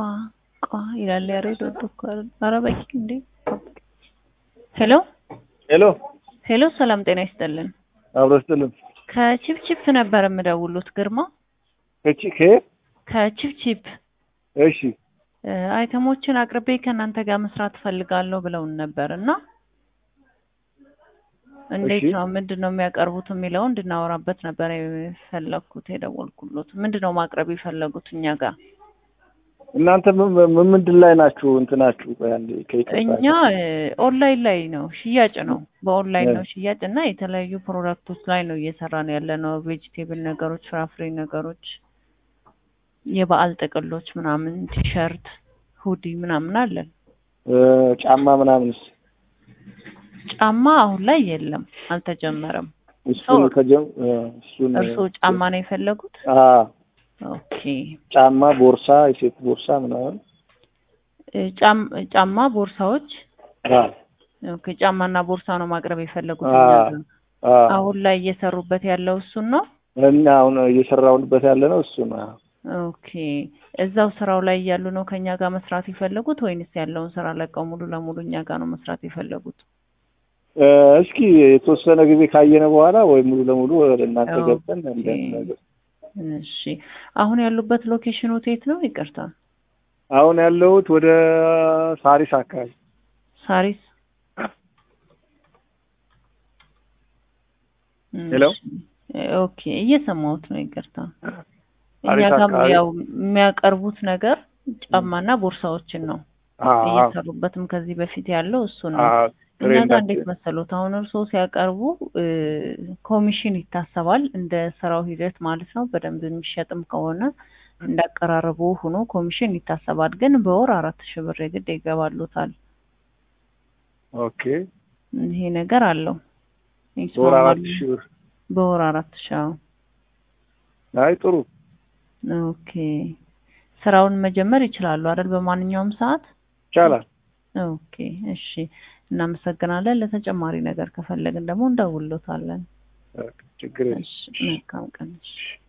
ቋ ይላል ያሬድ ወጥቷል። ኧረ በቂ እንዴ! ሄሎ ሄሎ፣ ሰላም ጤና ይስጥልን። አብረስተልን ከቺፕቺፕ ነበር የምደውሉት ግርማ? ከቺፕቺፕ እሺ። አይተሞችን አቅርቤ ከናንተ ጋር መስራት ፈልጋለሁ ብለውን ነበርና እንዴት ነው ምንድነው የሚያቀርቡት የሚለው እንድናወራበት ነበር የፈለኩት የደወልኩሎት። ምንድነው ማቅረብ ይፈልጉት እኛ ጋር? እናንተ ምንድን ላይ ናችሁ? እንትናችሁ አንዴ እኛ ኦንላይን ላይ ነው ሽያጭ ነው። በኦንላይን ነው ሽያጭ እና የተለያዩ ፕሮዳክቶች ላይ ነው እየሰራን ያለነው። ቬጂቴብል ነገሮች፣ ፍራፍሬ ነገሮች፣ የበዓል ጥቅሎች ምናምን፣ ቲሸርት፣ ሁዲ ምናምን አለን። ጫማ ምናምንስ? ጫማ አሁን ላይ የለም፣ አልተጀመረም። እሱን እርሶ ጫማ ነው የፈለጉት? ኦኬ። ጫማ፣ ቦርሳ፣ የሴት ቦርሳ ምናምን? ጫማ፣ ቦርሳዎች። ኦኬ። ጫማና ቦርሳ ነው ማቅረብ የፈለጉት። አሁን ላይ እየሰሩበት ያለው እሱን ነው? እና አሁን እየሰራውበት ያለ ነው እሱ ነው። ኦኬ። እዛው ስራው ላይ ያሉ ነው ከኛ ጋር መስራት የፈለጉት ወይንስ ያለውን ስራ ለቀው ሙሉ ለሙሉ እኛ ጋር ነው መስራት የፈለጉት? እስኪ የተወሰነ ጊዜ ካየነ በኋላ ወይ ሙሉ ለሙሉ ወደ እናንተ ገብተን ነገር። እሺ። አሁን ያሉበት ሎኬሽኑ የት ነው? ይቅርታ። አሁን ያለሁት ወደ ሳሪስ አካባቢ። ሳሪስ? ሄሎ። ኦኬ፣ እየሰማሁት ነው። ይቅርታ። እኛ ጋር ያው የሚያቀርቡት ነገር ጫማና ቦርሳዎችን ነው እየሰሩበትም ከዚህ በፊት ያለው እሱ ነው። እኛ ጋር እንዴት መሰሉት? አሁን እርሶ ሲያቀርቡ ኮሚሽን ይታሰባል እንደ ስራው ሂደት ማለት ነው። በደንብ የሚሸጥም ከሆነ እንዳቀራረቡ ሆኖ ኮሚሽን ይታሰባል። ግን በወር 4000 ብር የግድ ይገባሉታል። ኦኬ። ይሄ ነገር አለው። በወር 4000 ብር? በወር 4000። አይ ጥሩ። ኦኬ። ስራውን መጀመር ይችላሉ አይደል? በማንኛውም ሰዓት ይቻላል። ኦኬ፣ እሺ። እናመሰግናለን። ለተጨማሪ ነገር ከፈለግን ደግሞ እንደውልሎታለን። ችግር የለም። መልካም ቀን።